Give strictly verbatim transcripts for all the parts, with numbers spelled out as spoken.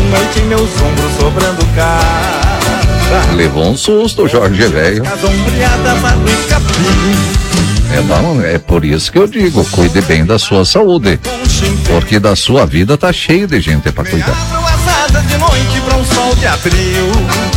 noite em meus ombros sobrando cara. Levou um susto, Jorge Velho. É, não, é por isso que eu digo, cuide bem da sua saúde, porque da sua vida tá cheio de gente pra cuidar. De noite pra um sol de abril.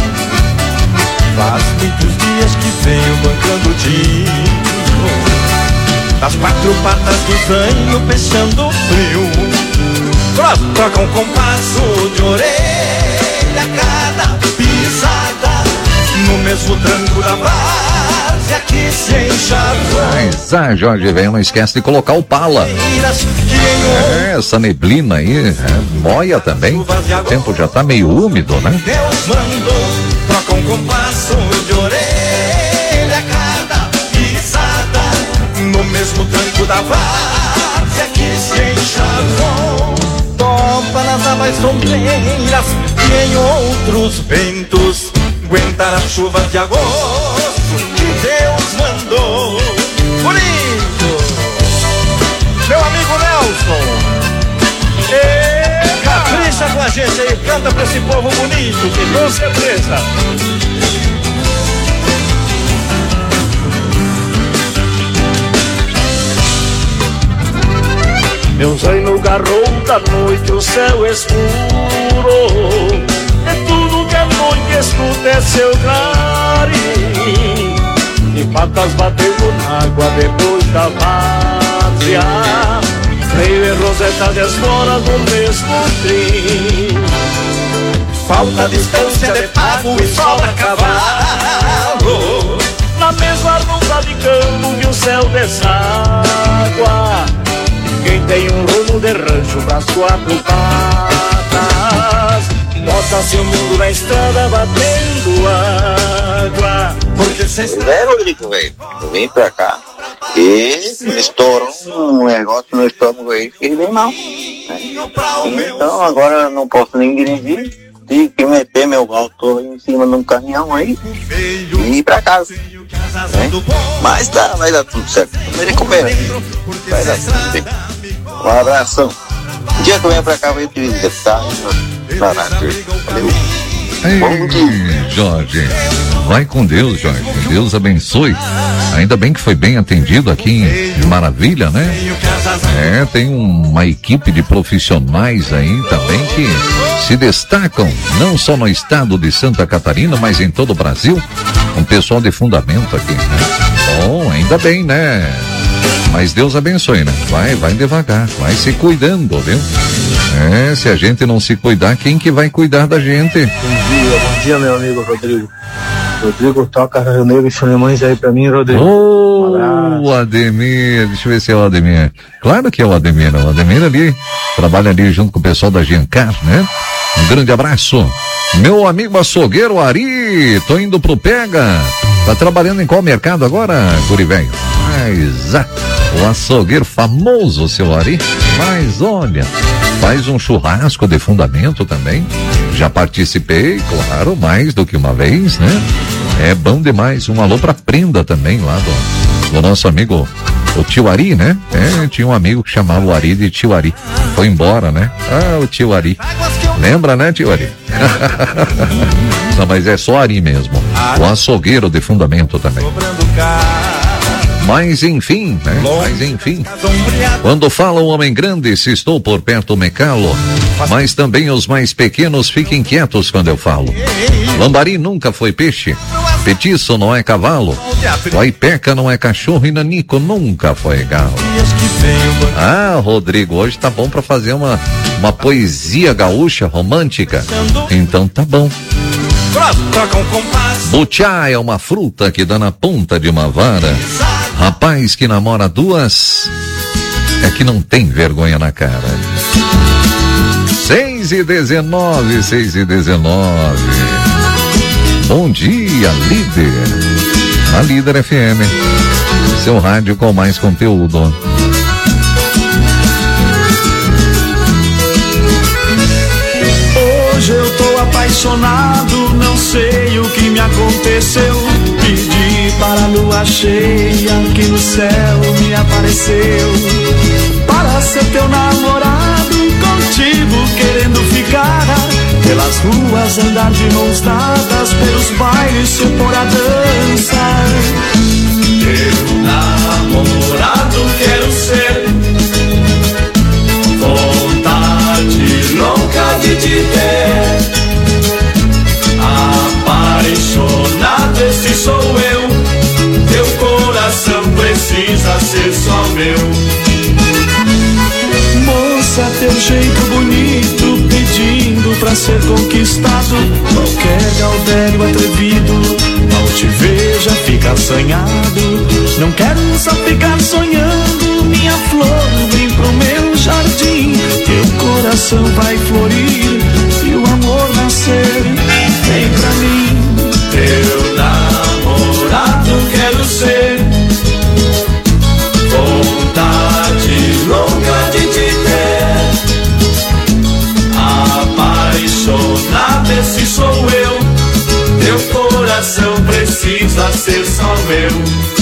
Faz muitos dias que venho bancando tiro, das quatro patas do zanho peixando frio. Troca um compasso de orelha cada pisada, no mesmo tranco da várzea que se encharcou. Mas, ah, Jorge Velho, não esquece de colocar o pala. É, essa neblina aí, é, moia também. O tempo já tá meio úmido, né? Deus mandou, troca um compasso de orelha cada pisada, no mesmo tranco da várzea que se encharcou. Topa nas avas sombreiras e em outros ventos, aguentar as chuvas de agosto que Deus mandou. Bonito, meu amigo Nelson, e capricha com a gente aí, canta pra esse povo bonito, que com certeza. Meu zaino garrou da noite o céu escuro, é tudo que a noite escuta é seu clarim, e patas batendo na água depois da várzea, freio e roseta de esporas no mesmo trim. Falta distância de pago e sobra cavalo, na mesma roupa de campo que o céu deságua. Quem tem um rumo de rancho pras quatro patas, bota seu mundo na estrada batendo água. Porque cê pois é, Rodrigo, velho, eu vim pra cá e me estourou um negócio no estômago aí, fiquei bem mal, né? Então agora eu não posso nem dirigir, tive que meter meu auto em cima de um caminhão aí e ir pra casa, né? Mas tá, vai dar tudo certo, tô me recuperando, vai dar tudo bem. Um abração. Um dia que eu venho pra cá, eu vou te visitar na rádio. Valeu. Bom dia, Jorge. Vai com Deus, Jorge. Deus abençoe. Ainda bem que foi bem atendido aqui em Maravilha, né? É, tem uma equipe de profissionais aí também que se destacam, não só no estado de Santa Catarina, mas em todo o Brasil. Um pessoal de fundamento aqui, né? Bom, ainda bem, né? Mas Deus abençoe, né? Vai, vai devagar, vai se cuidando, viu? É, se a gente não se cuidar, quem que vai cuidar da gente? Bom dia, bom dia, meu amigo Rodrigo. Rodrigo, toca Rio Negro e Solimões aí pra mim, Rodrigo. Ô, oh, Ademir, deixa eu ver se é o Ademir. Claro que é o Ademir, o Ademir ali, trabalha ali junto com o pessoal da Giancar, né? Um grande abraço. Meu amigo açougueiro Ari, tô indo pro Pega. Tá trabalhando em qual mercado agora, guri velho? Mas, ah, o açougueiro famoso, seu Ari. Mas olha, faz um churrasco de fundamento também. Já participei, claro, mais do que uma vez, né? É bom demais. Um alô pra Prenda também, lá do, do nosso amigo, o tio Ari, né? É, tinha um amigo que chamava o Ari de tio Ari. Foi embora, né? Ah, o tio Ari. Lembra, né, tio Ari? Não, mas é só Ari mesmo. O açougueiro de fundamento também. Mas enfim, né? Mas enfim. Quando fala o homem grande, se estou por perto me calo. Mas também os mais pequenos fiquem quietos quando eu falo. Lambari nunca foi peixe. Petiço não é cavalo. Guaipeca não é cachorro e nanico nunca foi galo. Ah, Rodrigo, hoje tá bom pra fazer uma, uma poesia gaúcha romântica. Então tá bom. Butiá é uma fruta que dá na ponta de uma vara. Rapaz que namora duas é que não tem vergonha na cara. Seis e dezenove, seis e dezenove. Bom dia, líder. A Líder F M. Seu rádio com mais conteúdo. Hoje eu tô apaixonado, não sei o que me aconteceu. Pedi para a lua cheia que no céu me apareceu, para ser teu namorado, contigo querendo ficar. pelas ruas, andar de mãos dadas, pelos bailes se pôr a dança. Teu namorado quero ser, vontade louca de te ter, apaixonado esse sou eu, teu coração precisa ser só meu. Moça, teu jeito bonito, pedindo pra ser conquistado, qualquer gaudério atrevido, ao te ver já fica assanhado. Não quero só ficar sonhando, minha flor, vem pro meu jardim, teu coração vai florir e o amor nascer, vem pra mim. Teu namorado quero ser, vontade louca de te ter, apaixonado esse sou eu, teu coração precisa ser só meu.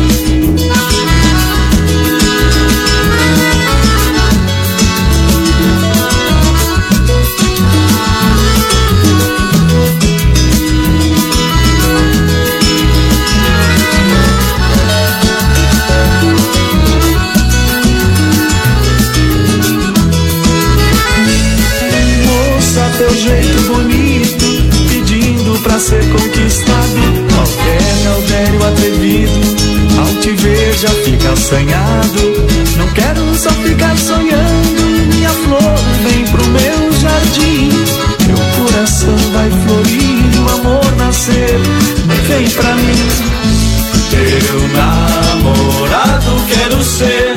Teu jeito bonito, pedindo pra ser conquistado, qualquer gaudério atrevido, ao te ver já fica assanhado. Não quero só ficar sonhando, minha flor, vem pro meu jardim, teu coração vai florir, o amor nascer, vem pra mim. Teu namorado quero ser,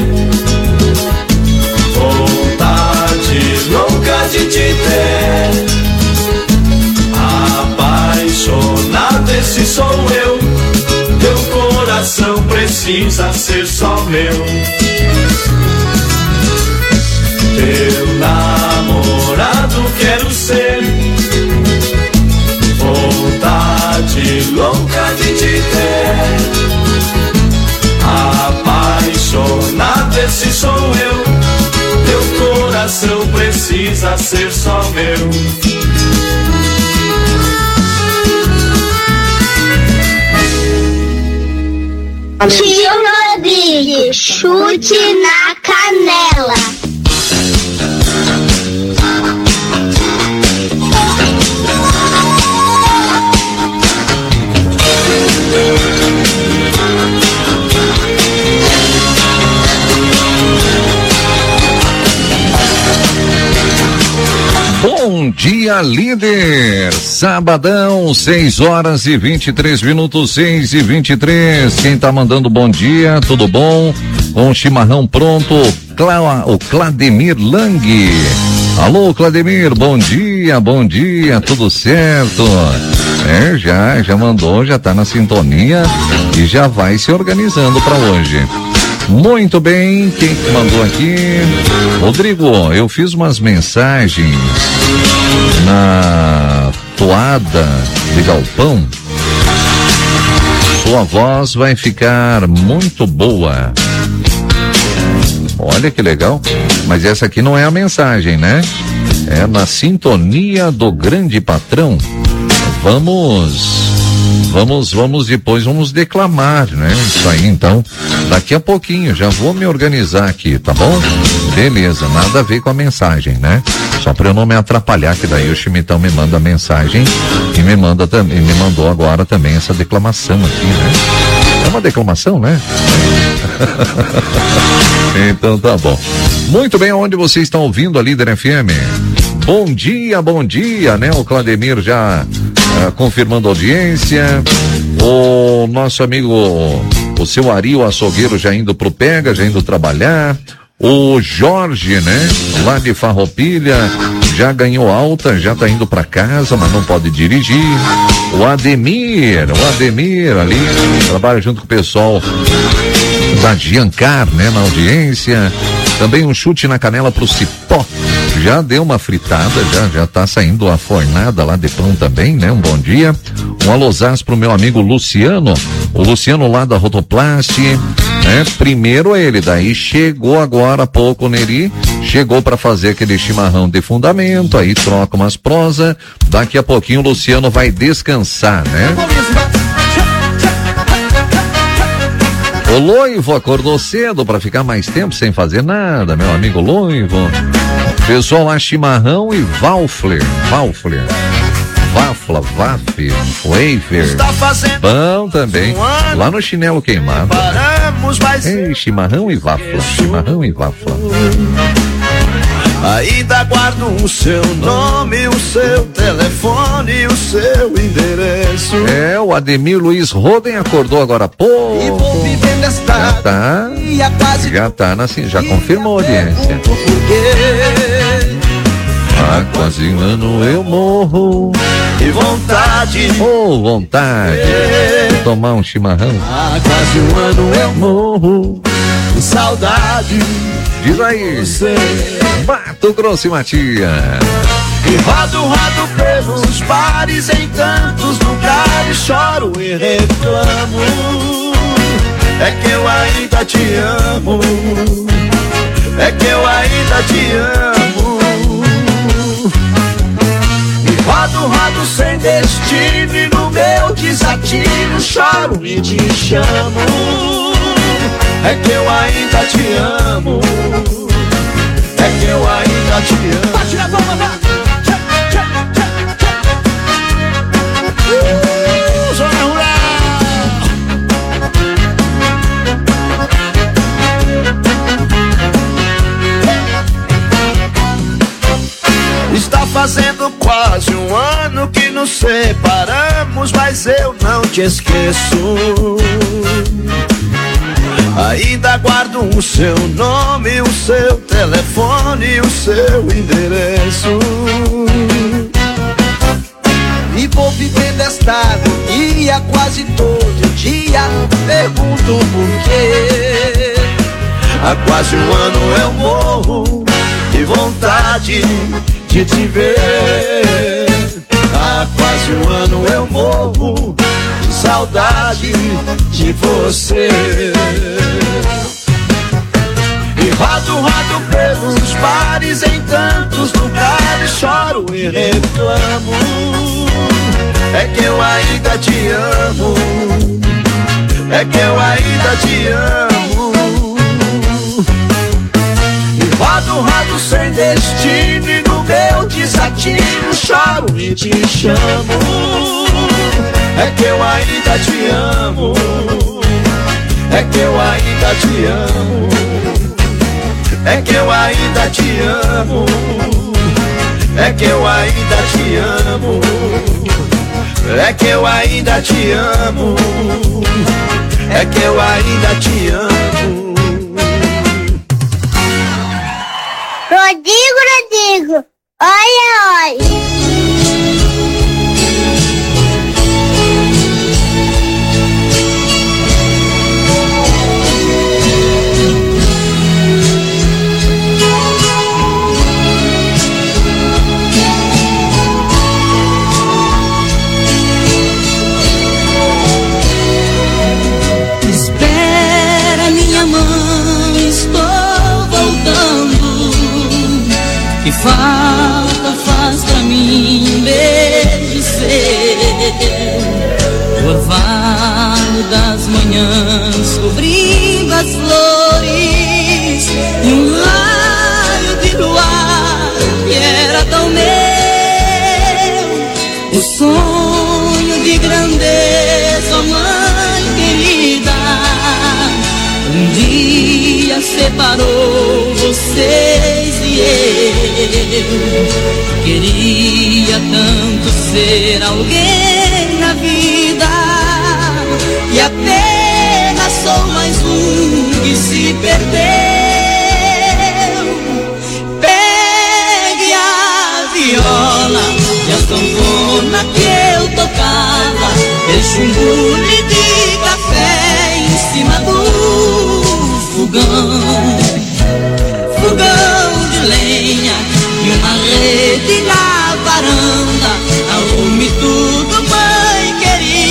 vontade louca de te ter, apaixonado esse sou eu, teu coração precisa ser só meu. Teu namorado quero ser, vontade louca de te ter, apaixonado esse sou eu, teu coração precisa ser só meu. Tio Rodrigo, chute na canela. Bom dia, líder! Sabadão, seis horas e vinte e três minutos, seis e vinte e três. Quem tá mandando bom dia, tudo bom? Com chimarrão pronto, Cla- o Clademir Lang. Alô, Clademir, bom dia, bom dia, tudo certo? É, já, já mandou, já tá na sintonia e já vai se organizando para hoje. Muito bem, quem que mandou aqui? Rodrigo, eu fiz umas mensagens na toada de galpão. Sua voz vai ficar muito boa. Olha que legal. Mas essa aqui não é a mensagem, né? É na sintonia do grande patrão. Vamos... Vamos, vamos depois, vamos declamar, né? Isso aí, então, daqui a pouquinho, já vou me organizar aqui, tá bom? Beleza, nada a ver com a mensagem, né? Só para eu não me atrapalhar, que daí o Chimitão me manda a mensagem e me manda também, me mandou agora também essa declamação aqui, né? É uma declamação, né? Então tá bom. Muito bem, onde vocês estão ouvindo a Líder F M? Bom dia, bom dia, né? O Clademir já uh, confirmando a audiência. O nosso amigo, o seu Ari, o açougueiro, já indo pro Pega, já indo trabalhar. O Jorge, né? Lá de Farroupilha, já ganhou alta, já tá indo pra casa, mas não pode dirigir. O Ademir, o Ademir ali, trabalha junto com o pessoal da Giancar, né? Na audiência. Também um chute na canela pro Cipó. Já deu uma fritada, já, já tá saindo a fornada lá de pão também, né? Um bom dia. Um alôzás pro meu amigo Luciano. O Luciano lá da Rotoplast. né? Primeiro ele, daí chegou agora há pouco o Neri, chegou para fazer aquele chimarrão de fundamento, aí troca umas prosa, daqui a pouquinho o Luciano vai descansar, né? O Loivo acordou cedo para ficar mais tempo sem fazer nada, meu amigo Loivo. Pessoal lá, chimarrão e Valfler, Valfler. Wafla, Waf, Wafer, pão também, lá no Chinelo Queimado. Ei, chimarrão e Wafla, chimarrão e Wafla. Ainda guardo o seu nome, o seu telefone, o seu endereço. É, o Ademir Luiz Roden acordou agora há pouco. E vou vivendo esta já tá, já tá, assim, já confirmou a audiência. Há quase um ano eu morro. E vontade, oh, vontade de tomar um chimarrão. Há quase um ano eu morro. Saudade. Diz aí, você. Mato Grosso e Matias. E rodo, rodo pelos bares, em tantos lugares, choro e reclamo. É que eu ainda te amo. É que eu ainda te amo. Rodo, rodo sem destino e no meu desatino choro e te chamo. É que eu ainda te amo. É que eu ainda te amo. Bate na palma, vai! Uh, Zona Rural! Está fazendo quase um ano que nos separamos, mas eu não te esqueço. Ainda guardo o seu nome, o seu telefone, o seu endereço. E vou vivendo esta agonia quase todo dia. Pergunto por quê. Há quase um ano eu morro de vontade de te ver. Há quase um ano eu morro de saudade de você. E rodo, rodo pelos bares, em tantos lugares, choro e reclamo. É que eu ainda te amo. É que eu ainda te amo. E rodo, rodo sem destino e no meu desatino choro e te chamo. É que eu ainda te amo. É que eu ainda te amo. É que eu ainda te amo. É que eu ainda te amo. É que eu ainda te amo. É que eu ainda te amo. Rodrigo, Rodrigo, olha, olha. Espera, minha mãe, estou voltando. Que falta faz pra mim um beijo seu, orvalho das manhãs cobrindo as flores e um raio de luar que era tão meu, o sonho de grandeza, mãe querida, um dia separou vocês e eu. Queria tanto ser alguém na vida e apenas sou mais um que se perdeu. Pegue a viola e a sanfona que eu tocava, deixe um bule de café em cima do fogão, fogão de lenha e uma rede na varanda. Arrume tudo, mãe querida,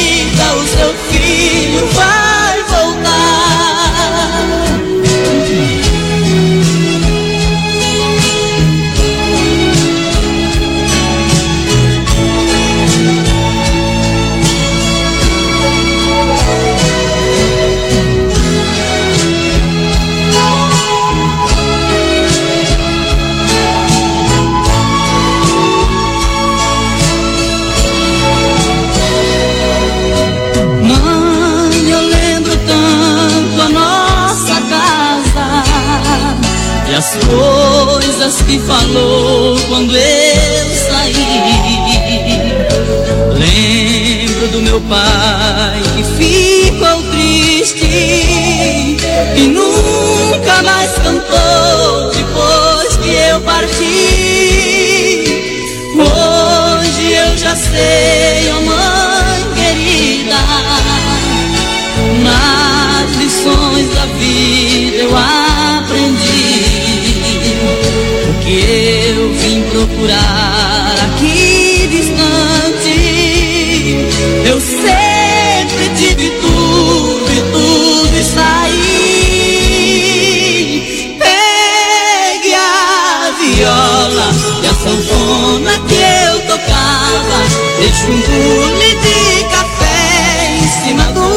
meu pai que ficou triste e nunca mais cantou depois que eu parti. Hoje eu já sei, oh mãe querida, nas lições da vida eu aprendi o que eu vim procurar aqui distante. Eu sempre tive tudo e tudo está aí. Pegue a viola e a sanfona que eu tocava, deixa um bule de café em cima do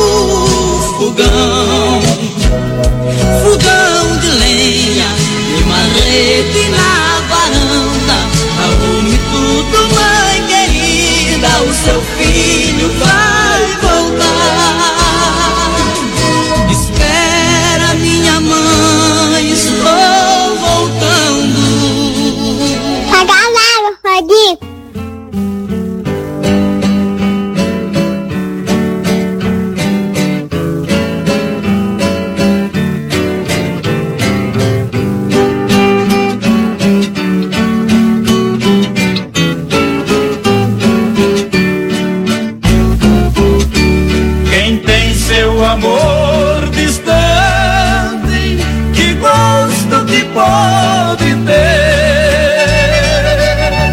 fogão, fogão de lenha e uma rede na varanda. Arrume tudo, mãe querida, o seu filho vai voltar. Espera, minha mãe, estou voltando. Paga lá, Rodrigo. Amor distante que gosto que pode ter.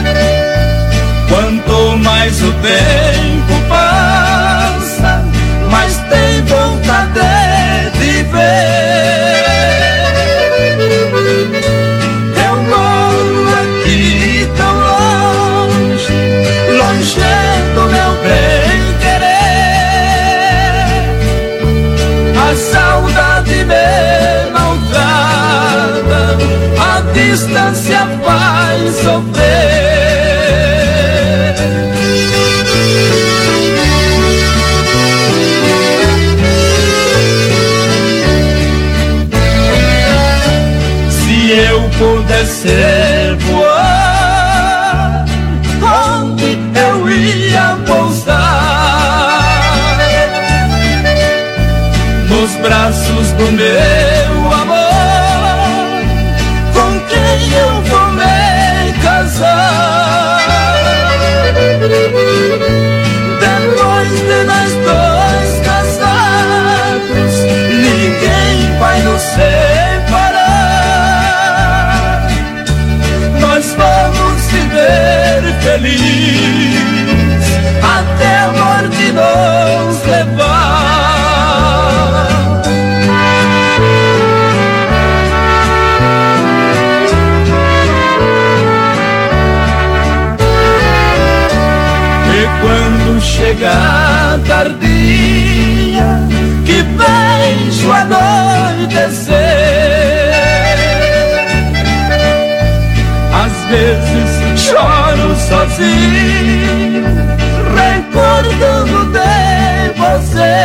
Quanto mais o tempo passa, mais tem vontade de ver. Eu moro aqui tão longe, longe do meu bem. A saudade me maltrata, a distância faz sofrer. Se eu pudesse voar, onde eu ia pousar? Nos braços do meu amor, com quem eu vou me casar. Depois de nós dois casados, ninguém vai nos separar. Nós vamos viver felizes até a morte nos levar. Quando chega tardia, que vejo anoitecer, às vezes choro sozinho, recordando de você.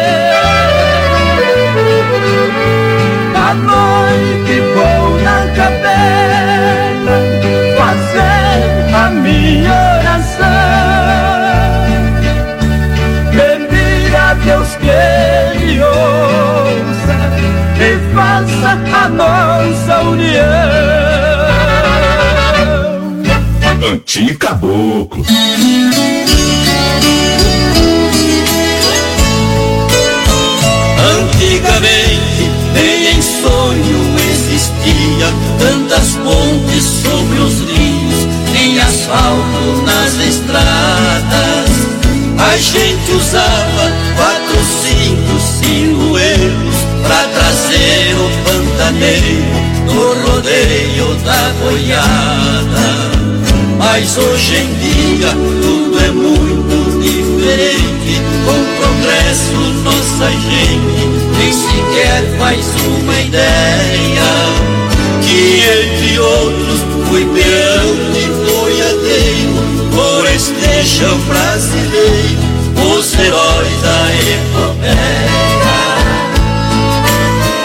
À noite vou na capela fazer a minha oração, Deus que Ele ouça e faça a nossa união. Antigo Caboclo. Antigamente, nem em sonho existia tantas pontes sobre os rios, nem asfalto nas estradas. A gente usava quatro, cinco sinuelos pra trazer o pantaneiro no rodeio da boiada. Mas hoje em dia tudo é muito diferente. Com o progresso nossa gente nem sequer faz uma ideia que entre outros fui peão e boiadeiro, por este chão brasileiro, os heróis da epopeia.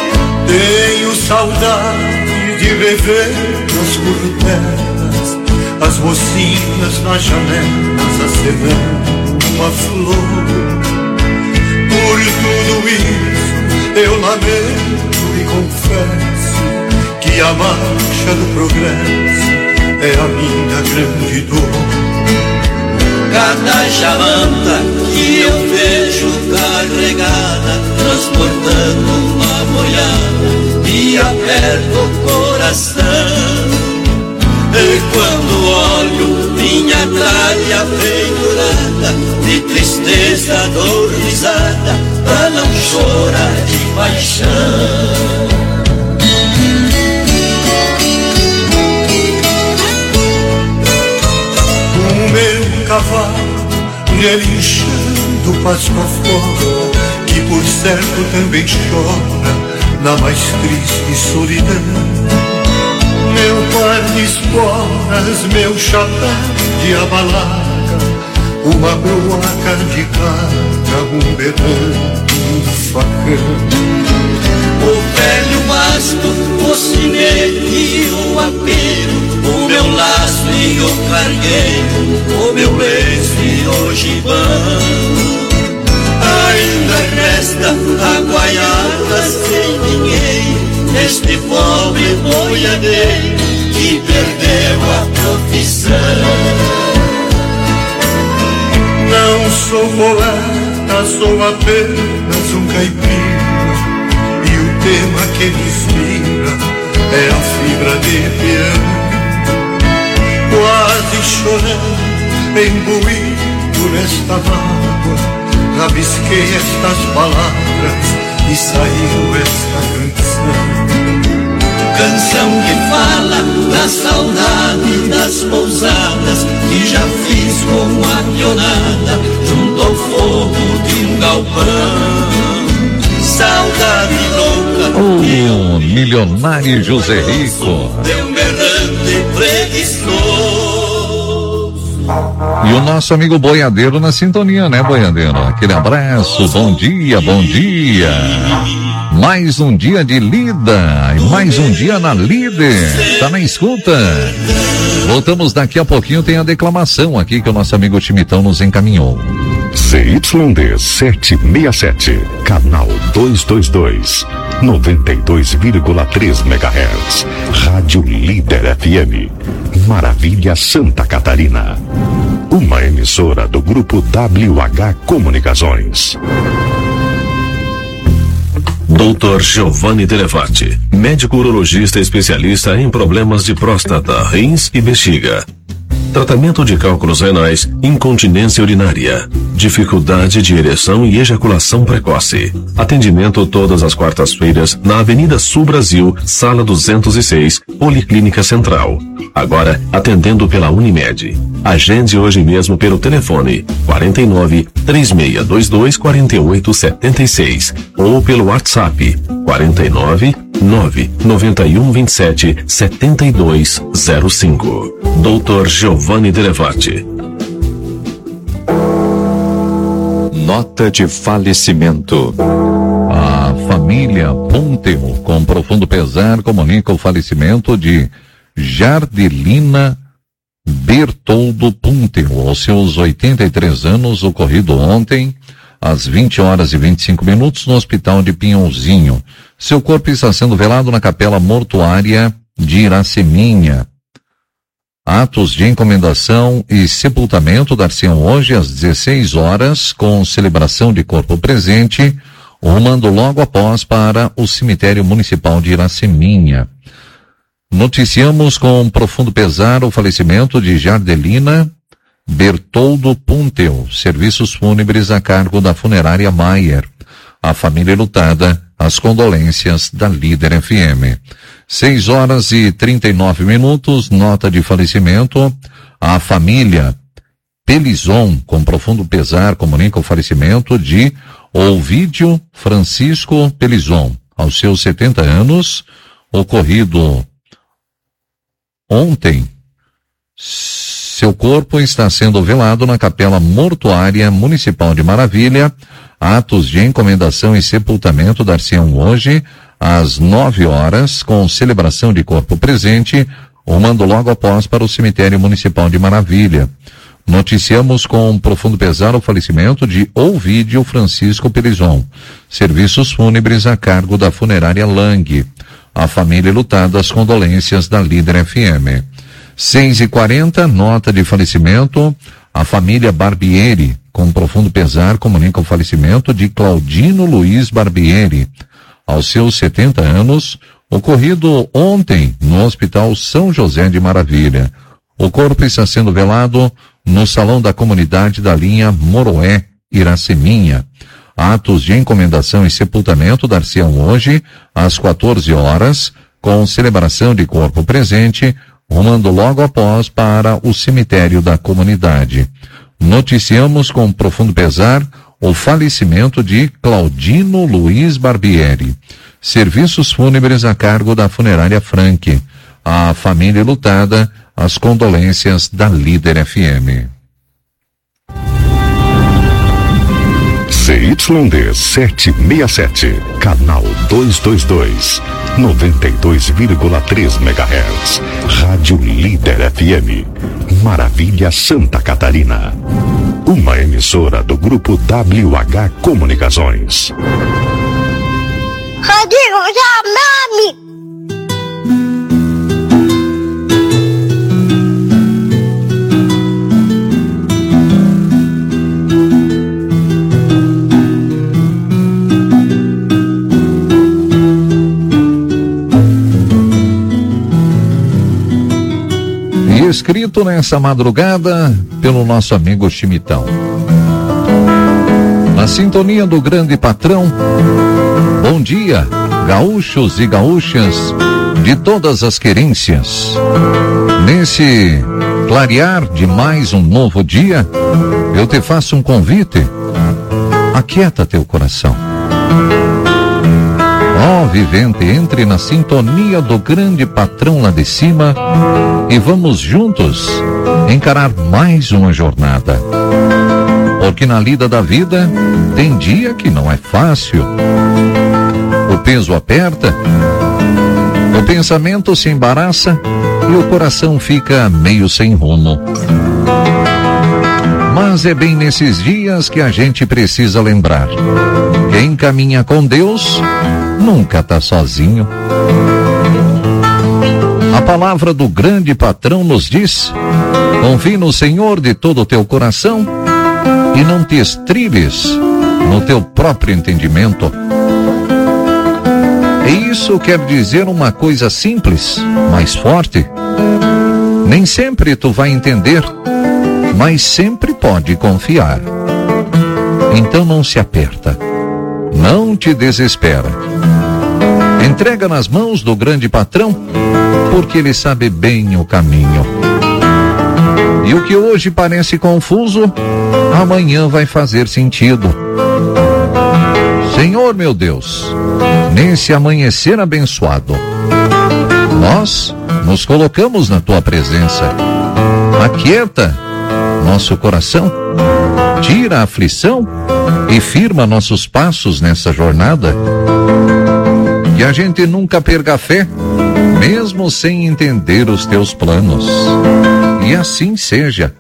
Tenho saudade de rever as curtelas as mocinhas nas janelas acenando uma flor. Por tudo isso eu lamento e confesso que a marcha do progresso é a minha grande dor. Cada jamanta que eu vejo carregada, transportando uma boiada, me aperta o coração. E quando olho minha tralha pendurada, de tristeza dou risada, pra não chorar de paixão. O meu cavalo relinchando passo afora, que por certo também chora na mais triste solidão. Meu par de esporas, meu chapéu de abalaca, uma bruaca de carga, um berrante, um facão. O velho basto, o sinete e o apelo, o meu laço e o cargueiro, o meu lenço e o gibão. Ainda resta a guaiada sem ninguém, este pobre boiadeiro que perdeu a profissão. Não sou poeta, sou apenas um caipira, e o tema que me inspira é a fibra de piano. Quase chorando, imbuído nesta mágoa, rabisquei estas palavras e saiu esta canção. Canção que fala da saudade das pousadas que já fiz como a pionada junto ao fogo de um galpão. Saudade louca. O milionário José Rico. Deu um berrante preguiçoso. E o nosso amigo boiadeiro na sintonia, né, boiadeiro? Aquele abraço, bom dia, bom dia. Mais um dia de lida e mais um dia na líder. Tá na escuta. Voltamos daqui a pouquinho, tem a declamação aqui que o nosso amigo Chimitão nos encaminhou. Z Y D setecentos e sessenta e sete, canal duzentos e vinte e dois, noventa e dois vírgula três megahertz, Rádio Líder F M, Maravilha, Santa Catarina. Uma emissora do grupo W H Comunicações. doutor Giovanni Telefatti, médico urologista especialista em problemas de próstata, rins e bexiga. Tratamento de cálculos renais, incontinência urinária, dificuldade de ereção e ejaculação precoce. Atendimento todas as quartas-feiras na Avenida Sul Brasil, Sala duzentos e seis, Policlínica Central. Agora atendendo pela Unimed. Agende hoje mesmo pelo telefone quarenta e nove, três seis dois dois, quatro oito sete seis ou pelo WhatsApp quarenta e nove, nove nove um, vinte e sete, setenta e dois zero cinco. doutor Giovanni Telefatti. Nota de falecimento. A família Pontel, com profundo pesar, comunica o falecimento de Jardelina Bertoldo Pontel, aos seus oitenta e três anos, ocorrido ontem, às vinte horas e vinte e cinco minutos, no hospital de Pinhãozinho. Seu corpo está sendo velado na capela mortuária de Iraceminha. Atos de encomendação e sepultamento dar-se-ão hoje às dezesseis horas, com celebração de corpo presente, rumando logo após para o cemitério municipal de Iraceminha. Noticiamos com profundo pesar o falecimento de Jardelina Bertoldo Pontel, serviços fúnebres a cargo da funerária Maier. A família lutada, as condolências da Líder F M. seis horas e trinta e nove minutos, nota de falecimento. A família Pelizon, com profundo pesar, comunica o falecimento de Ovídio Francisco Pelizon, aos seus setenta anos, ocorrido ontem. Seu corpo está sendo velado na capela mortuária municipal de Maravilha. Atos de encomendação e sepultamento dar-se-ão hoje às nove horas, com celebração de corpo presente, rumando logo após para o cemitério municipal de Maravilha. Noticiamos com profundo pesar o falecimento de Ovídio Francisco Perizon. Serviços fúnebres a cargo da funerária Lang. A família lutada, as condolências da Líder F M. seis e quarenta, nota de falecimento. A família Barbieri, com profundo pesar, comunica o falecimento de Claudino Luiz Barbieri, aos seus setenta anos, ocorrido ontem no Hospital São José de Maravilha. O corpo está sendo velado no salão da comunidade da linha Moroé, Iraceminha. Atos de encomendação e sepultamento dar-se-ão hoje, às quatorze horas, com celebração de corpo presente, rumando logo após para o cemitério da comunidade. Noticiamos com profundo pesar o falecimento de Claudino Luiz Barbieri. Serviços fúnebres a cargo da funerária Frank. A família lutada, as condolências da Líder F M. C Y D setecentos e sessenta e sete, canal duzentos e vinte e dois, noventa e dois vírgula três megahertz, Rádio Líder F M, Maravilha, Santa Catarina. Uma emissora do grupo W H Comunicações. Rodrigo, já meu amigo. Escrito nessa madrugada pelo nosso amigo Chimitão. Na sintonia do grande patrão, bom dia, gaúchos e gaúchas de todas as querências. Nesse clarear de mais um novo dia, eu te faço um convite. Aquieta teu coração. Ó, vivente, entre na sintonia do grande patrão lá de cima e vamos juntos encarar mais uma jornada. Porque na lida da vida tem dia que não é fácil. O peso aperta, o pensamento se embaraça e o coração fica meio sem rumo. Mas é bem nesses dias que a gente precisa lembrar: quem caminha com Deus nunca tá sozinho. A palavra do grande patrão nos diz: confie no Senhor de todo o teu coração e não te estribes no teu próprio entendimento. E isso quer dizer uma coisa simples, mas forte. Nem sempre tu vai entender, mas sempre pode confiar. Então não se aperta, não te desespera. Entrega nas mãos do grande patrão, porque ele sabe bem o caminho. E o que hoje parece confuso, amanhã vai fazer sentido. Senhor meu Deus, nesse amanhecer abençoado, nós nos colocamos na tua presença. Aquieta nosso coração, tira a aflição e firma nossos passos nessa jornada. Que a gente nunca perca a fé, mesmo sem entender os teus planos. E assim seja.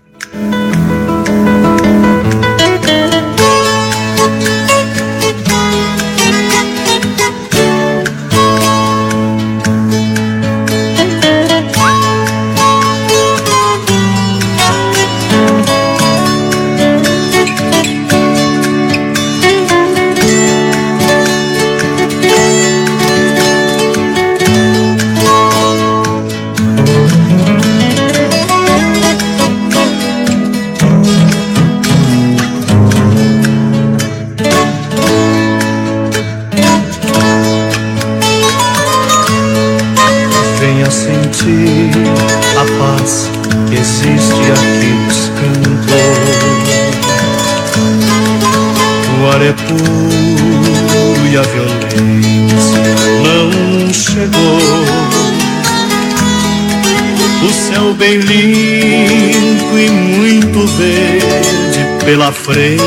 Pela frente,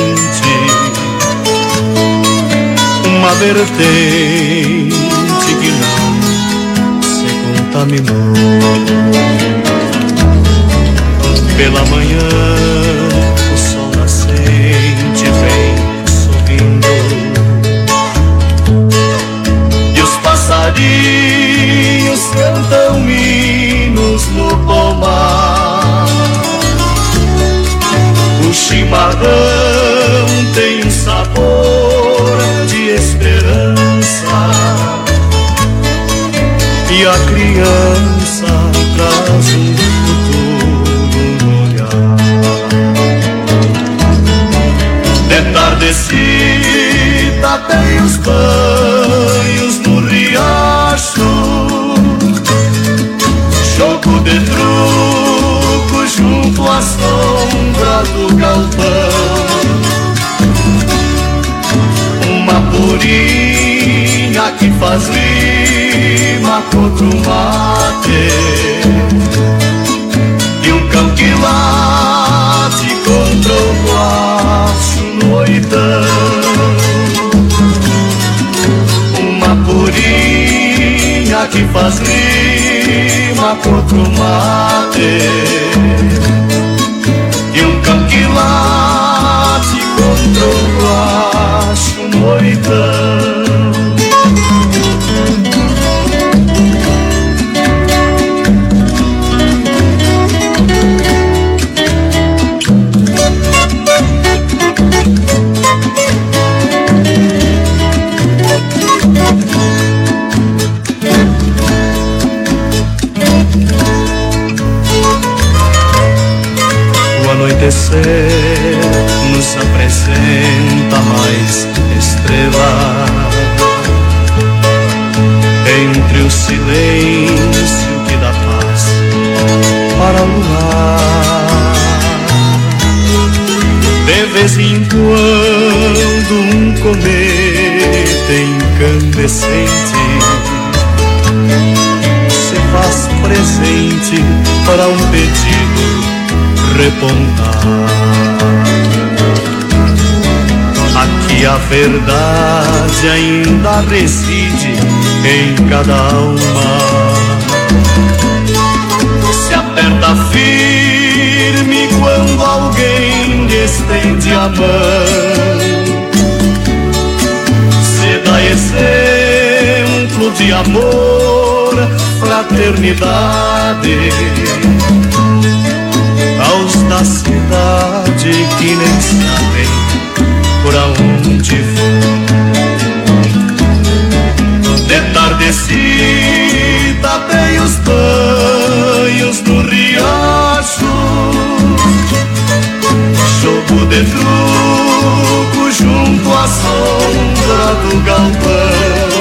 uma vertente que não se volta mimou. Pela manhã o sol nascente vem sorrindo e os passarinhos cantam hinos no pomar. O chimarrão tem um sabor de esperança e a criança traz um futuro no olhar. De tardecida tem os banhos no riacho, jogo de truco junto à sombra do galpão. Uma purinha que faz rima contra o mate e um cão que late contra o guacho no oitão. Uma purinha que faz rima contra o mate e um cão que late contra o guacho no oitão. Anoitecer nos apresenta mais estrelas entre o silêncio que dá paz para o luar. De vez em quando um cometa incandescente se faz presente para um pedido repontar. Aqui a verdade ainda reside em cada alma. Se aperta firme quando alguém lhe estende a mão. Se dá exemplo de amor, fraternidade aos da cidade que nem sabem pra onde vão. De tardecida tem os banhos do riacho, jogo de truco junto à sombra do galpão.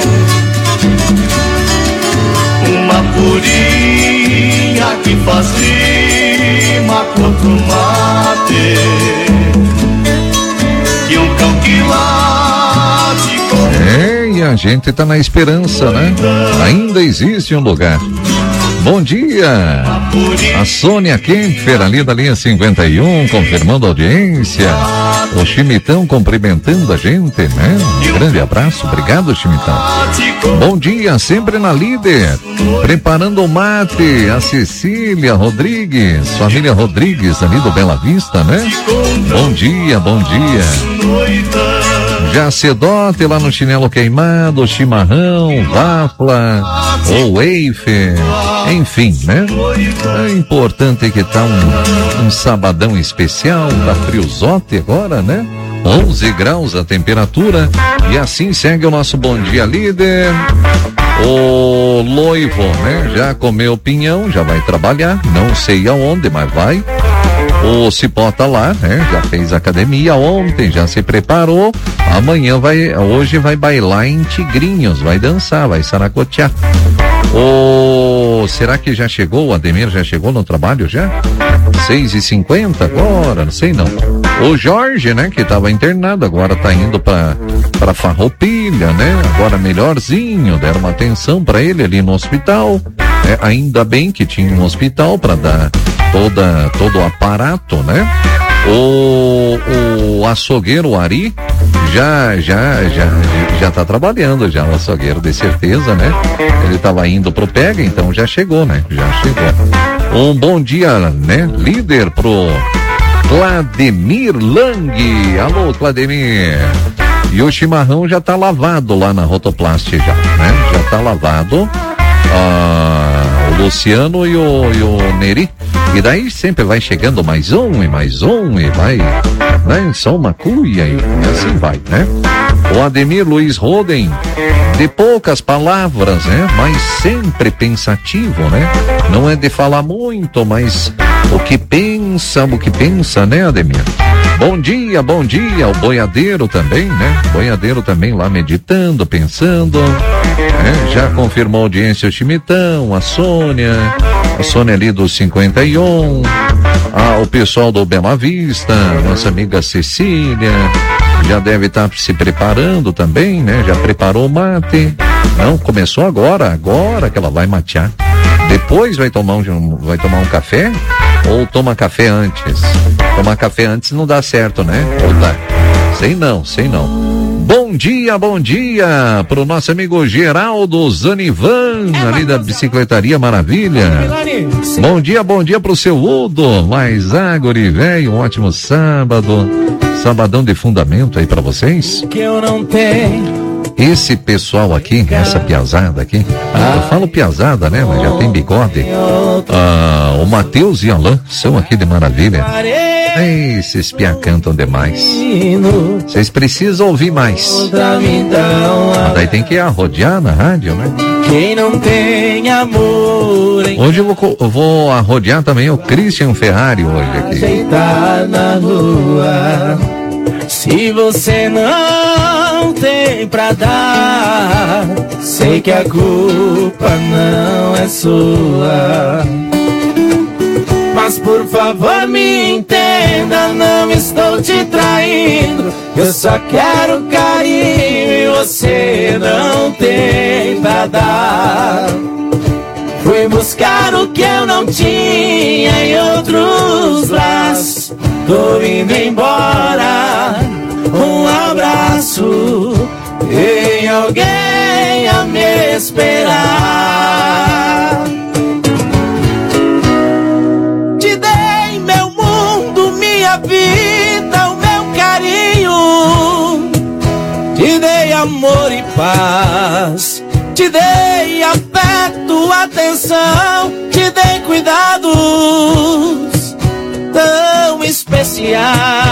Uma purinha que faz rima contra o mate e um cão que late contra... É, e a gente tá na esperança, né? Ainda existe um lugar. Bom dia, a Sônia Kempfer ali da linha cinquenta e um, confirmando a audiência. O Chimitão cumprimentando a gente, né? Um grande abraço, obrigado, Chimitão. Bom dia, sempre na líder, preparando o mate, a Cecília Rodrigues, família Rodrigues ali do Bela Vista, né? Bom dia, bom dia. Já Cedote lá no chinelo queimado, chimarrão, vafla, ou wafer, enfim, né? É importante que tá um, um sabadão especial, tá friozote agora, né? onze graus a temperatura, e assim segue o nosso Bom Dia Líder. O Loivo, né? Já comeu pinhão, já vai trabalhar, não sei aonde, mas vai. O Cipó tá lá, né? Já fez academia ontem, já se preparou. Amanhã vai, hoje vai bailar em Tigrinhos, vai dançar, vai saracotear. O, será que já chegou? O Ademir já chegou no trabalho já? seis e cinquenta agora, não sei não. O Jorge, né? Que tava internado, agora tá indo pra, pra Farroupilha, né? Agora melhorzinho, deram uma atenção pra ele ali no hospital. É, ainda bem que tinha um hospital pra dar toda, todo o aparato, né? O, o açougueiro Ari já, já, já, já tá trabalhando já o açougueiro, de certeza, né? Ele tava indo pro Pega, então já chegou, né? Já chegou. Um bom dia, né? Líder pro Clademir Lang. Alô, Clademir. E o chimarrão já tá lavado lá na Rotoplast já, né? Já tá lavado. Ah, o Luciano e o, e o Neri. E daí sempre vai chegando mais um e mais um e vai, né? Só uma cuia e assim vai, né? O Ademir Luiz Roden, de poucas palavras, né? Mas sempre pensativo, né? Não é de falar muito, mas o que pensa, o que pensa, né, Ademir? Bom dia, bom dia, o boiadeiro também, né? Boiadeiro também lá meditando, pensando, né? Já confirmou a audiência o Chimitão, a Sônia, a Sônia ali do cinquenta e um, ah, o pessoal do Bela Vista, nossa amiga Cecília, já deve estar se preparando também, né? Já preparou o mate, não, começou agora, agora que ela vai matear. Depois vai tomar um, vai tomar um café ou toma café antes? Tomar café antes não dá certo, né? Ou dá? Sei não, sei não. Bom dia, bom dia pro nosso amigo Geraldo Zanivan, ali da Bicicletaria Maravilha. Bom dia, bom dia pro seu Udo, mais Aguri, velho, um ótimo sábado. Sabadão de fundamento aí pra vocês. Que eu não tenho. Esse pessoal aqui, essa piazada aqui, eu falo piazada, né? Mas já tem bigode. Ah, o Matheus e Alain são aqui de Maravilha. Ei, esses pia cantam demais. Vocês precisam ouvir mais. Ah, daí tem que arrodear na rádio, né? Quem não tem amor. Hoje eu vou, eu vou arrodear também o Christian Ferrari hoje aqui. Deitar na lua. Se você não tem pra dar, sei que a culpa não é sua. Mas por favor me entenda, não estou te traindo. Eu só quero carinho e você não tem pra dar. Fui buscar o que eu não tinha em outros braços. Tô indo embora, um abraço, tem alguém a me esperar. Te dei meu mundo, minha vida, o meu carinho. Te dei amor e paz, te dei afeto, atenção, te dei cuidados tão especiais.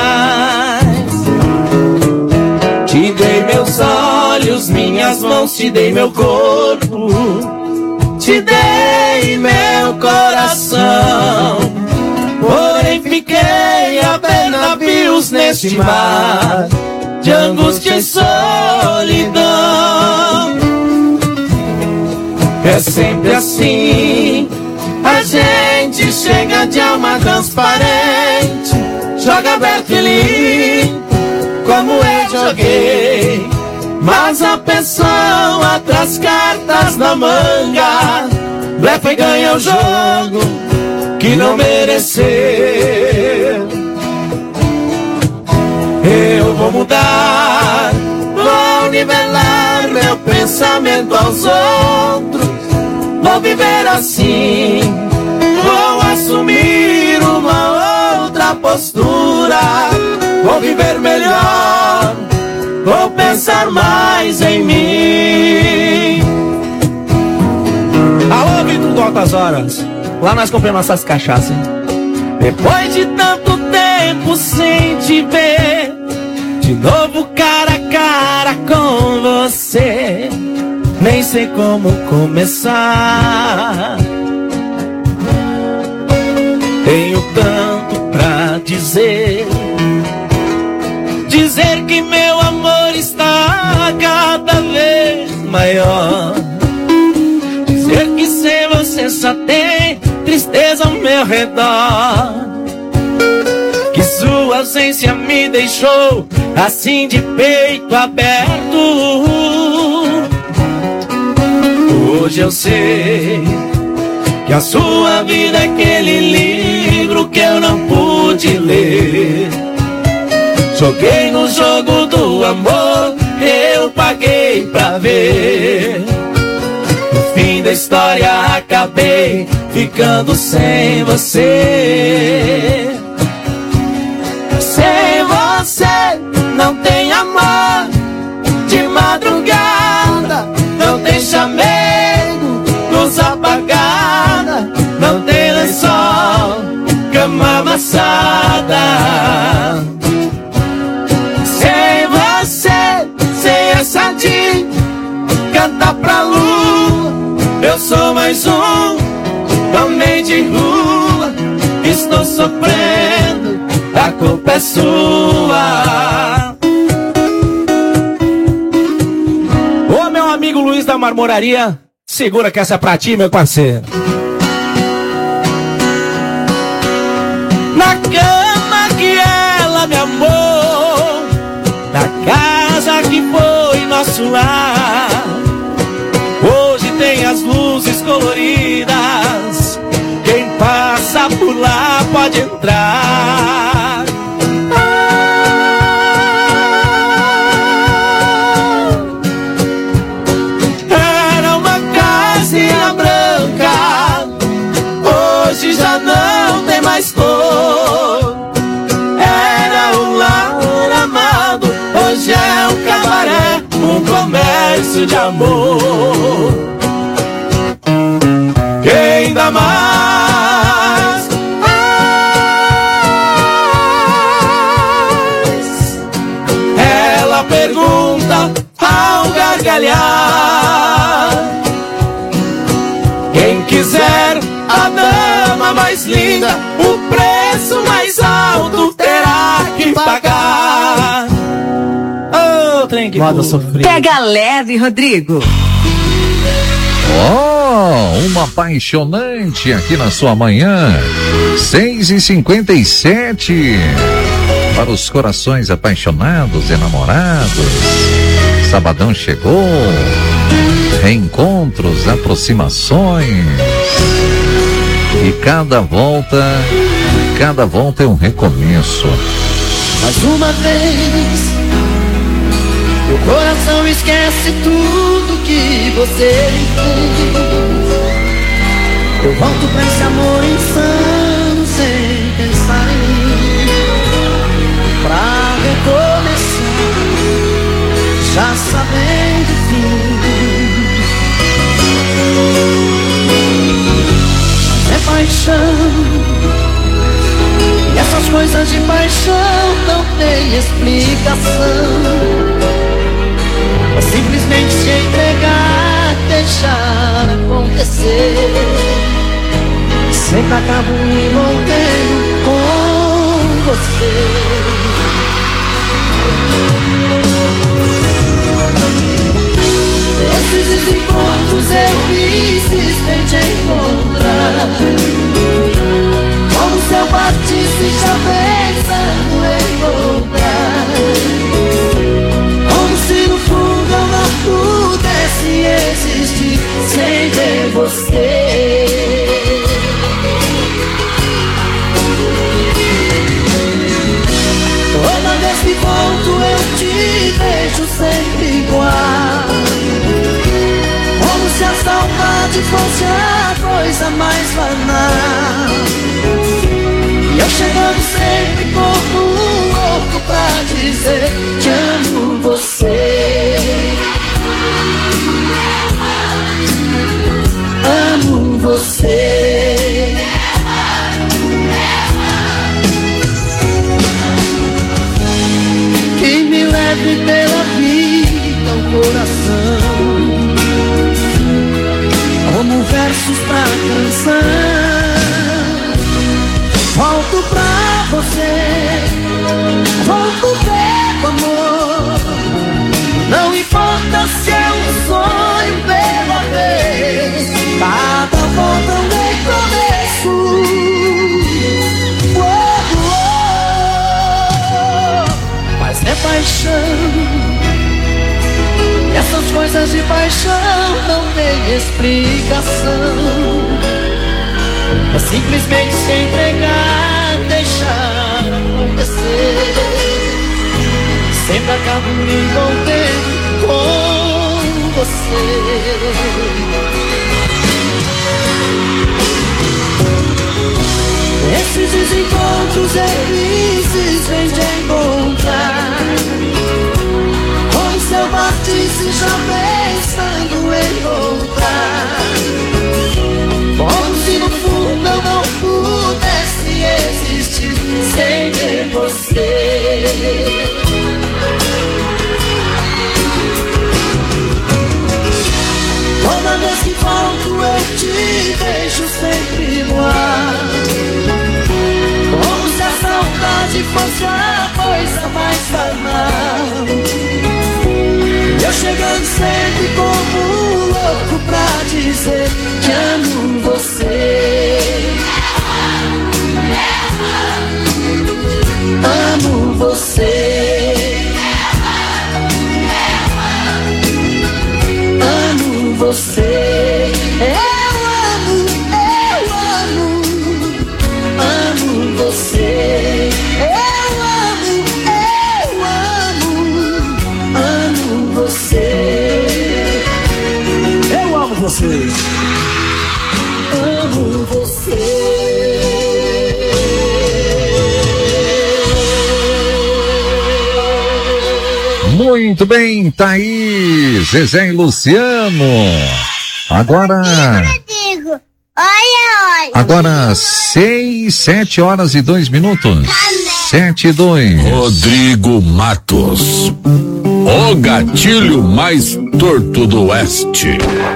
Te dei meus olhos, minhas mãos, te dei meu corpo, te dei meu coração. Porém fiquei a ver navios neste mar de angústia e solidão. É sempre assim, a gente chega de alma transparente, joga aberto e limpo, como eu joguei. Mas a pessoa traz cartas na manga, blefa e ganha o jogo que não mereceu. Eu vou mudar, vou nivelar meu pensamento aos outros. Vou viver assim, vou assumir uma outra postura. Vou viver melhor, vou pensar mais em mim. Alô, Vitor do Altas Horas, lá nós compramos nossas cachaças, hein? Depois de tanto tempo sem te ver, de novo cara a cara com você, nem sei como começar. Tenho tanto pra dizer, dizer que meu amor está cada vez maior, dizer que sem você só tem tristeza ao meu redor, que sua ausência me deixou assim de peito aberto. Hoje eu sei que a sua vida é aquele livro que eu não pude ler. Joguei no jogo do amor eu paguei pra ver. No fim da história acabei ficando sem você. Sem você não tem amor de madrugada, não tem chamego, luz apagada, não tem lençol, cama amassada. Sem você, sem essa de cantar pra lua, eu sou mais um homem de rua, estou sofrendo, a culpa é sua. Ô meu amigo Luiz da Marmoraria, segura que essa é pra ti, meu parceiro. Na cama que ela me amou, na casa que foi nosso lar, hoje tem as luzes coloridas, quem passa por lá pode entrar. Era uma casinha branca, hoje já não tem mais cor. Era um lar amado, hoje é um cabaré, um comércio de amor. Quem dá mais, mais? Ela pergunta ao gargalhar. Quem quiser a dama mais linda, o preço mais alto terá que pagar. Oh, trem que pega leve, Rodrigo. Oh, uma apaixonante aqui na sua manhã, seis e cinquenta e sete, para os corações apaixonados, enamorados. Sabadão chegou, reencontros, aproximações, e cada volta, cada volta é um recomeço. Mais uma vez, meu coração esquece tudo que você fez. Eu volto pra esse amor insano sem pensar em mim, pra recomeçar, já sabendo o fim. Mas é paixão, e essas coisas de paixão não tem explicação. É simplesmente se entregar, deixar acontecer. Sempre acabo me envolvendo com você. Esses desencontros eu insistei te encontrar, como se eu partisse já pensando em voltar, como se no fundo eu não pudesse existir sem ver você. Toda vez que volto eu te vejo sempre igual, como se a saudade fosse a coisa mais banal. E eu chegando sempre como um louco pra dizer que amo você. Amo você. Quem me leve pela vida o coração, como versos pra canção. Volto pra você, volto pelo amor. Não importa se é um sonho pela vez, cada volta é um recomeço. Oh, oh, oh. Mas é paixão, essas coisas de paixão não tem explicação. É simplesmente se entregar, deixar acontecer. sempre acabo me envolvendo com você. Esses desencontros felizes vêm de encontrar como se eu partisse já pensando em voltar, como se no fundo eu não pudesse existir sem ver você. Toda vez que volto eu te vejo sempre no ar, como se a saudade fosse a coisa mais banal. Eu chegando sempre como um louco pra dizer que amo você. Amo você. Amo você. Eu amo, eu amo. Amo você. Eu amo, eu amo. Amo você. Eu amo você. Amo você. Muito bem, tá aí Zezé e Luciano. Agora... Rodrigo, olha, olha. Agora seis, sete horas e dois minutos. Sete e dois. Rodrigo Matos, o gatilho mais torto do oeste.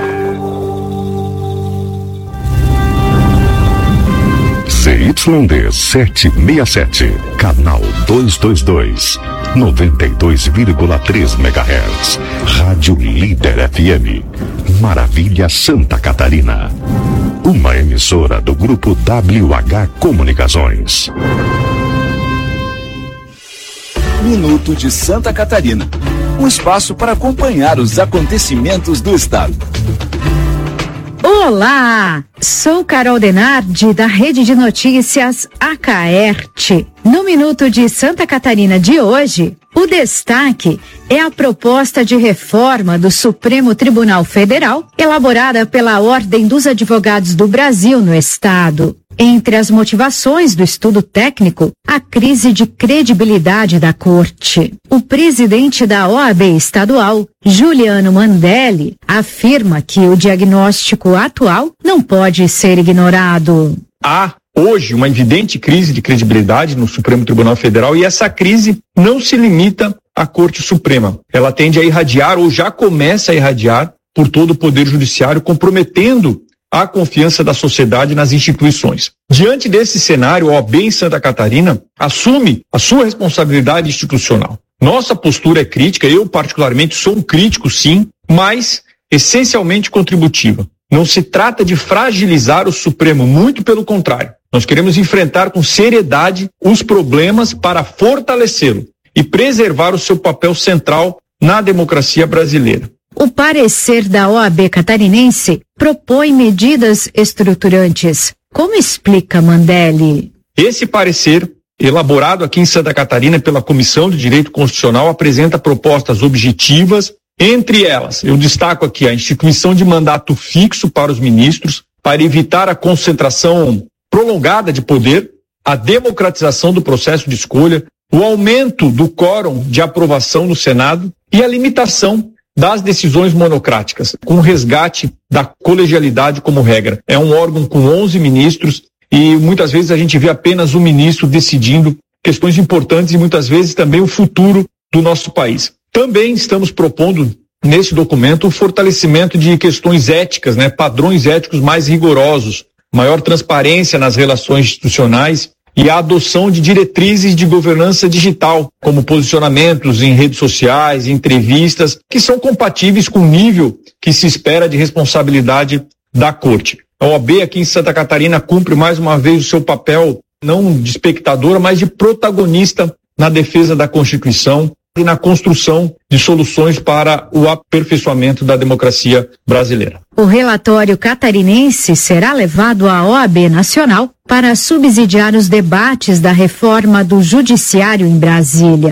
C Y D setecentos e sessenta e sete, canal duzentos e vinte e dois, noventa e dois vírgula três megahertz, Rádio Líder F M, Maravilha, Santa Catarina. Uma emissora do grupo W H Comunicações. Minuto de Santa Catarina, um espaço para acompanhar os acontecimentos do estado. Olá, sou Carol Denardi da Rede de Notícias Acaerte. No Minuto de Santa Catarina de hoje, o destaque é a proposta de reforma do Supremo Tribunal Federal, elaborada pela Ordem dos Advogados do Brasil no estado. Entre as motivações do estudo técnico, a crise de credibilidade da Corte. O presidente da O A B estadual, Juliano Mandelli, afirma que o diagnóstico atual não pode ser ignorado. Há hoje uma evidente crise de credibilidade no Supremo Tribunal Federal e essa crise não se limita à Corte Suprema. Ela tende a irradiar ou já começa a irradiar por todo o Poder Judiciário, comprometendo a confiança da sociedade nas instituições. Diante desse cenário, a O A B em Santa Catarina assume a sua responsabilidade institucional. Nossa postura é crítica, eu particularmente sou um crítico sim, mas essencialmente contributiva. Não se trata de fragilizar o Supremo, muito pelo contrário. Nós queremos enfrentar com seriedade os problemas para fortalecê-lo e preservar o seu papel central na democracia brasileira. O parecer da O A B catarinense propõe medidas estruturantes. Como explica Mandelli? Esse parecer, elaborado aqui em Santa Catarina pela Comissão de Direito Constitucional, apresenta propostas objetivas. Entre elas, eu destaco aqui a instituição de mandato fixo para os ministros, para evitar a concentração prolongada de poder, a democratização do processo de escolha, o aumento do quórum de aprovação no Senado e a limitação das decisões monocráticas, com resgate da colegialidade como regra. É um órgão com onze ministros e muitas vezes a gente vê apenas um ministro decidindo questões importantes e muitas vezes também o futuro do nosso país. Também estamos propondo nesse documento o fortalecimento de questões éticas, né, padrões éticos mais rigorosos, maior transparência nas relações institucionais e a adoção de diretrizes de governança digital, como posicionamentos em redes sociais, entrevistas, que são compatíveis com o nível que se espera de responsabilidade da Corte. A O A B aqui em Santa Catarina cumpre mais uma vez o seu papel, não de espectadora, mas de protagonista na defesa da Constituição e na construção de soluções para o aperfeiçoamento da democracia brasileira. O relatório catarinense será levado à O A B Nacional para subsidiar os debates da reforma do Judiciário em Brasília.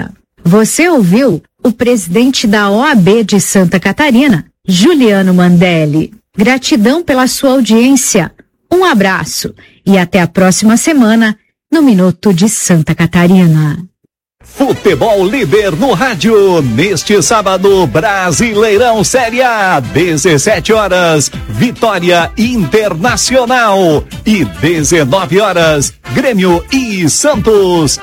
Você ouviu o presidente da O A B de Santa Catarina, Juliano Mandelli. Gratidão pela sua audiência. Um abraço e até a próxima semana no Minuto de Santa Catarina. Futebol Líder no rádio, neste sábado, Brasileirão Série A, dezessete horas, Vitória Internacional e dezenove horas, Grêmio e Santos.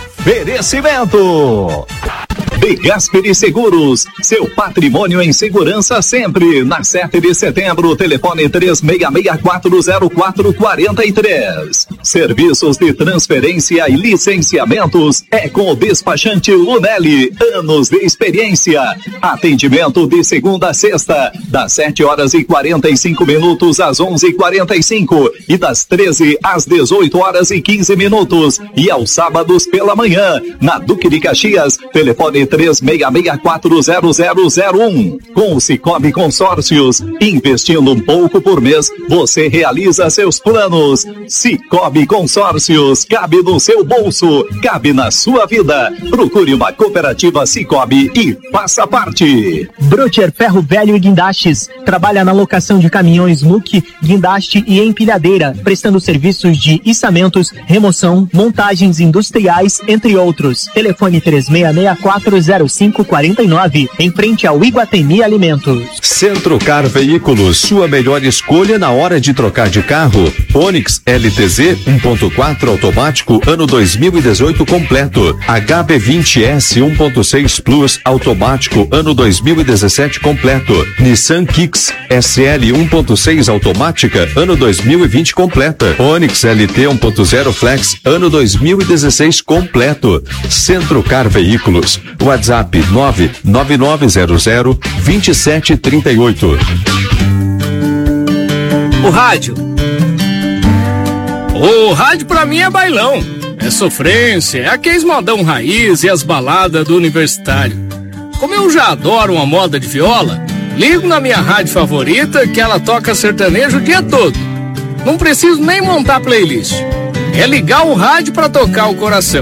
Oferecimento De Gasperi Seguros, seu patrimônio em segurança sempre. Na sete de setembro, telefone três seis seis quatro zero quatro quatro três. Serviços de transferência e licenciamentos é com o despachante Lunelli. Anos de experiência. Atendimento de segunda a sexta, das sete horas e quarenta e cinco minutos às onze e quarenta e cinco e das treze às dezoito horas e quinze minutos. E aos sábados pela manhã, na Duque de Caxias, telefone três seis seis quatro zero zero zero um. Com o Cicobi Consórcios, investindo um pouco por mês, você realiza seus planos. Cicobi Consórcios, cabe no seu bolso, cabe na sua vida. Procure uma cooperativa Cicobi e faça parte. Brocher Ferro Velho e Guindastes trabalha na locação de caminhões muque, guindaste e empilhadeira, prestando serviços de içamentos, remoção, montagens industriais, entre outros. Telefone três seis seis quatro zero cinco quatro nove, em frente ao Iguatemi Alimentos. Centrocar Veículos, sua melhor escolha na hora de trocar de carro. Onix L T Z um ponto quatro automático ano dois mil e dezoito completo. H B vinte S um ponto seis Plus automático ano dois mil e dezessete completo. Nissan Kicks S L um ponto seis automática ano dois mil e vinte completa. Onix L T um ponto zero Flex ano dois mil e dezesseis completo. Centrocar Veículos. WhatsApp nove nove nove zero zero dois sete três oito. O rádio. O rádio pra mim é bailão. É sofrência, é aqueles modão raiz e as baladas do universitário. Como eu já adoro uma moda de viola, ligo na minha rádio favorita que ela toca sertanejo o dia todo. Não preciso nem montar playlist. É ligar o rádio pra tocar o coração.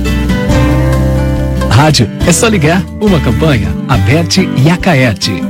Rádio, é só ligar. Uma campanha, Aberte e Acaerte.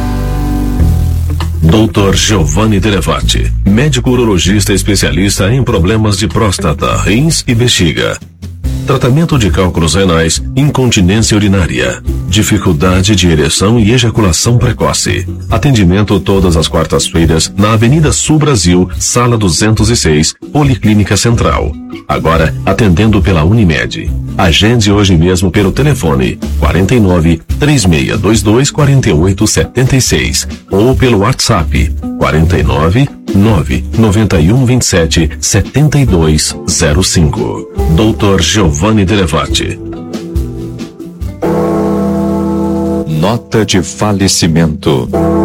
doutor Giovanni Delevati, médico urologista especialista em problemas de próstata, rins e bexiga. Tratamento de cálculos renais, incontinência urinária, dificuldade de ereção e ejaculação precoce. Atendimento todas as quartas-feiras na Avenida Sul Brasil, Sala duzentos e seis, Policlínica Central. Agora atendendo pela Unimed. Agende hoje mesmo pelo telefone quarenta e nove, três seis dois dois, quatro oito sete seis ou pelo WhatsApp quarenta e nove, nove nove um, vinte e sete, setenta e dois zero cinco. doutor Giovanni Delevati. Nota de falecimento.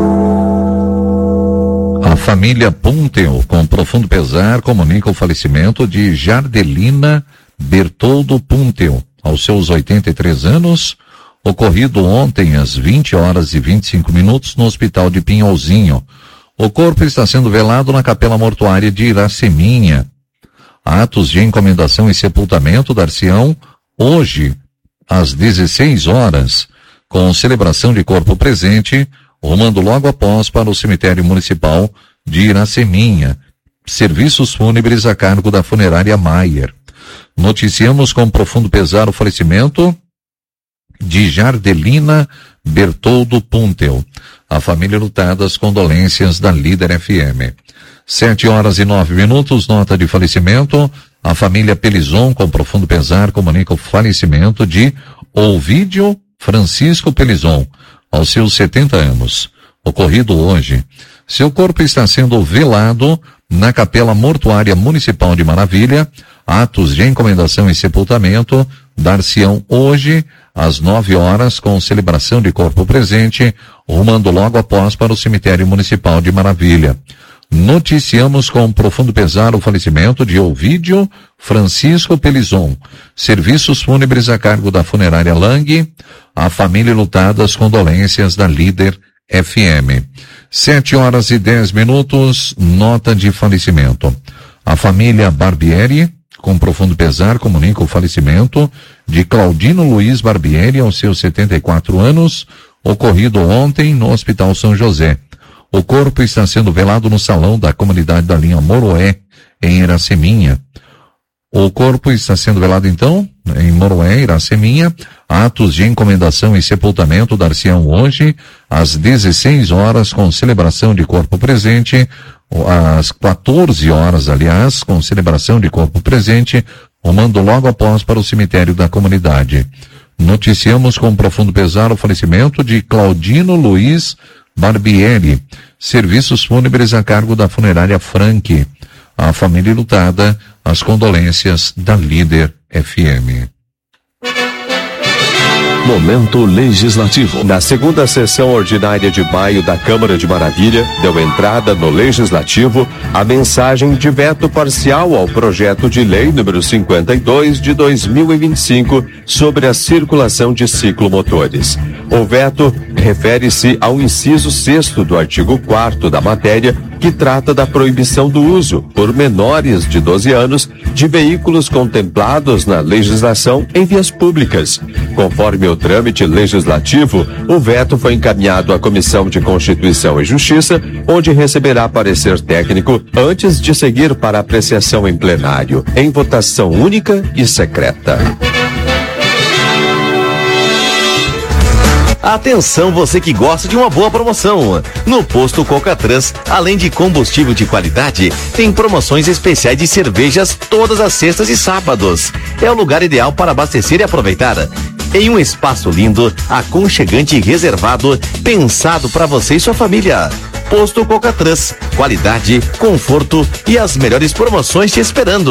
A família Puntel, com profundo pesar, comunica o falecimento de Jardelina Bertoldo Puntel, aos seus oitenta e três anos, ocorrido ontem às vinte horas e vinte e cinco minutos no Hospital de Pinholzinho. O corpo está sendo velado na Capela Mortuária de Iraceminha. Atos de encomendação e sepultamento dar-se-ão hoje, às dezesseis horas, com celebração de corpo presente, rumando logo após para o cemitério municipal de Iraceminha. Serviços fúnebres a cargo da funerária Maier. Noticiamos com profundo pesar o falecimento de Jardelina Bertoldo Puntel. A família lutada, as condolências da Líder F M. Sete horas e nove minutos, nota de falecimento. A família Pelizon, com profundo pesar, comunica o falecimento de Ovídio Francisco Pelizon, aos seus setenta anos, ocorrido hoje. Seu corpo está sendo velado na Capela Mortuária Municipal de Maravilha. Atos de encomendação e sepultamento dar-se-ão hoje às nove horas, com celebração de corpo presente, rumando logo após para o cemitério municipal de Maravilha. Noticiamos com profundo pesar o falecimento de Ovídio Francisco Pelizon. Serviços fúnebres a cargo da funerária Lang. A família lutada, as condolências da Líder F M. Sete horas e dez minutos, nota de falecimento. A família Barbieri com profundo pesar, comunica o falecimento de Claudino Luiz Barbieri, aos seus setenta e quatro anos, ocorrido ontem no Hospital São José. O corpo está sendo velado no salão da comunidade da linha Moroé, em Iraceminha. O corpo está sendo velado, então, em Moroé, Iraceminha. Atos de encomendação e sepultamento dar-se-ão hoje, às dezesseis horas, com celebração de corpo presente, às quatorze horas, aliás, com celebração de corpo presente, rumando logo após para o cemitério da comunidade. Noticiamos com profundo pesar o falecimento de Claudino Luiz Barbieri. Serviços fúnebres a cargo da funerária Frank. A família lutada, as condolências da Líder F M. Momento Legislativo. Na segunda sessão ordinária de maio da Câmara de Maravilha, deu entrada no Legislativo a mensagem de veto parcial ao projeto de lei número cinquenta e dois de dois mil e vinte e cinco sobre a circulação de ciclomotores. O veto refere-se ao inciso sexto do artigo quarto da matéria, que trata da proibição do uso, por menores de doze anos, de veículos contemplados na legislação em vias públicas. Conforme o trâmite legislativo, o veto foi encaminhado à Comissão de Constituição e Justiça, onde receberá parecer técnico antes de seguir para apreciação em plenário, em votação única e secreta. Atenção, você que gosta de uma boa promoção. No posto Cocatrans, além de combustível de qualidade, tem promoções especiais de cervejas todas as sextas e sábados. É o lugar ideal para abastecer e aproveitar. Em um espaço lindo, aconchegante e reservado, pensado para você e sua família. Posto Cocatrans, qualidade, conforto e as melhores promoções te esperando.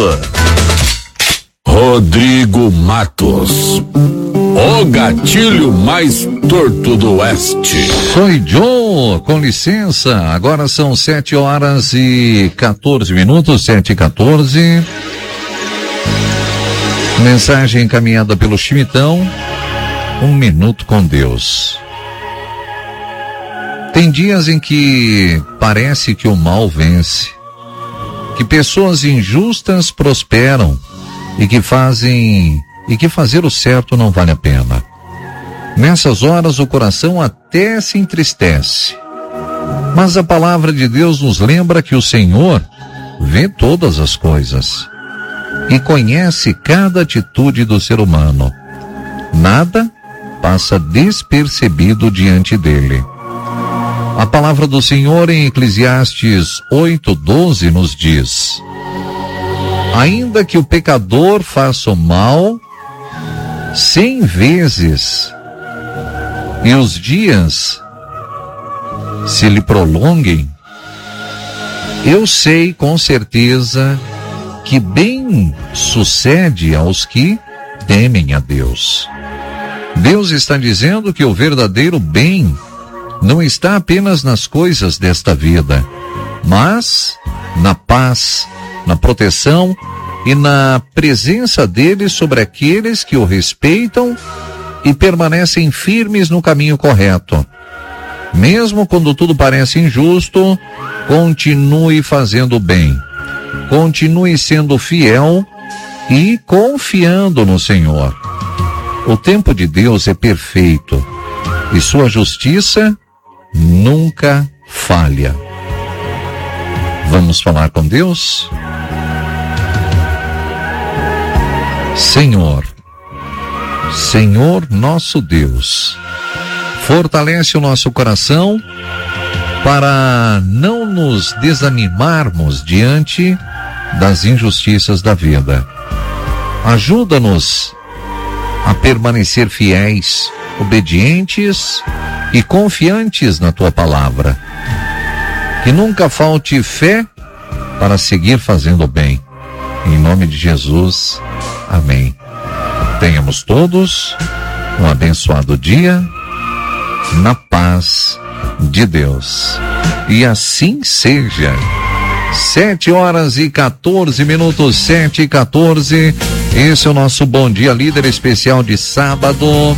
Rodrigo Matos, o gatilho mais torto do oeste. Oi, Joe, com licença, agora são sete horas e quatorze minutos, sete e quatorze. Mensagem encaminhada pelo Chimitão, um minuto com Deus. Tem dias em que parece que o mal vence, que pessoas injustas prosperam e que fazem e que fazer o certo não vale a pena. Nessas horas o coração até se entristece. Mas a palavra de Deus nos lembra que o Senhor vê todas as coisas e conhece cada atitude do ser humano. Nada passa despercebido diante dele. A palavra do Senhor em Eclesiastes oito, doze nos diz: ainda que o pecador faça o mal cem vezes e os dias se lhe prolonguem, eu sei com certeza que bem sucede aos que temem a Deus. Deus está dizendo que o verdadeiro bem não está apenas nas coisas desta vida, mas na paz, na proteção e na presença dele sobre aqueles que o respeitam e permanecem firmes no caminho correto. Mesmo quando tudo parece injusto, continue fazendo o bem. Continue sendo fiel e confiando no Senhor. O tempo de Deus é perfeito e sua justiça nunca falha. Vamos falar com Deus? Senhor, Senhor nosso Deus, fortalece o nosso coração para não nos desanimarmos diante das injustiças da vida. Ajuda-nos a permanecer fiéis, obedientes e confiantes na tua palavra. Que nunca falte fé para seguir fazendo o bem. Em nome de Jesus, amém. Tenhamos todos um abençoado dia na paz de Deus. E assim seja. Sete horas e quatorze minutos, sete e quatorze. Esse é o nosso Bom Dia Líder especial de sábado.